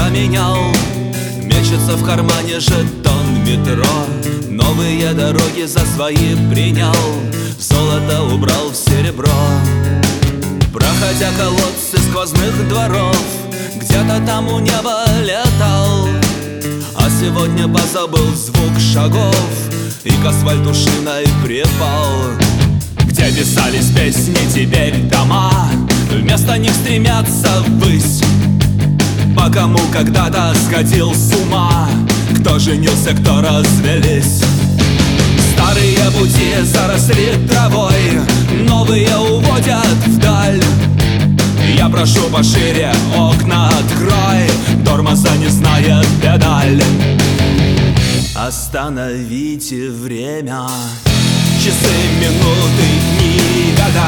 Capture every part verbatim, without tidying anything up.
променял. Мечется в кармане жетон метро, новые дороги за свои принял, золото убрал в серебро. Проходя колодцы сквозных дворов, где-то там у неба летал, а сегодня позабыл звук шагов и к асфальту шиной припал. Где писались песни, теперь дома, вместо них стремятся ввысь. По кому когда-то сходил с ума, кто женился, кто развелись. Старые пути заросли травой, новые уводят вдаль. Я прошу пошире окна открой, тормоза не знает педаль. Остановите время, часы, минуты, дни, года.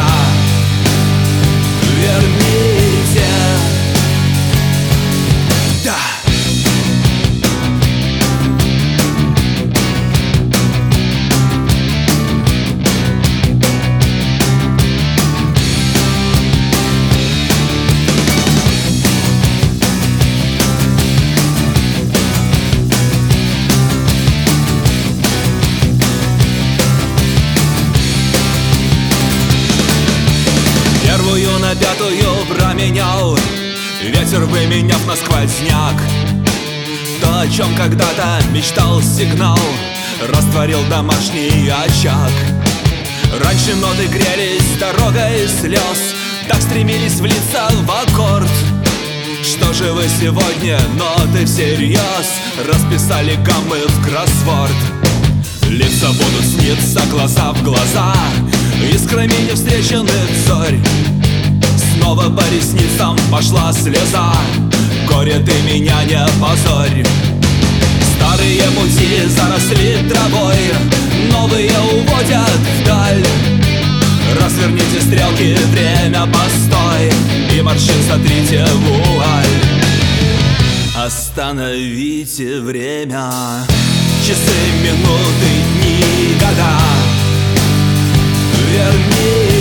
Верните. Да. Первую на пятую променял, ветер выменяв на сквозняк. То, о чем когда-то мечтал сигнал, растворил домашний очаг. Раньше ноты грелись дорогой слез, так стремились влиться в аккорд. Что же вы сегодня, ноты всерьез, расписали гаммы в кроссворд? Лица будут сниться глаза в глаза, искрами невстреченных зорь. Снова по ресницам пошла слеза, горе, ты меня не позорь. Старые пути заросли травой, новые уводят вдаль. Разверните стрелки, время постой, и морщин сотрите вуаль. Остановите время, часы, минуты, дни, года. Верни.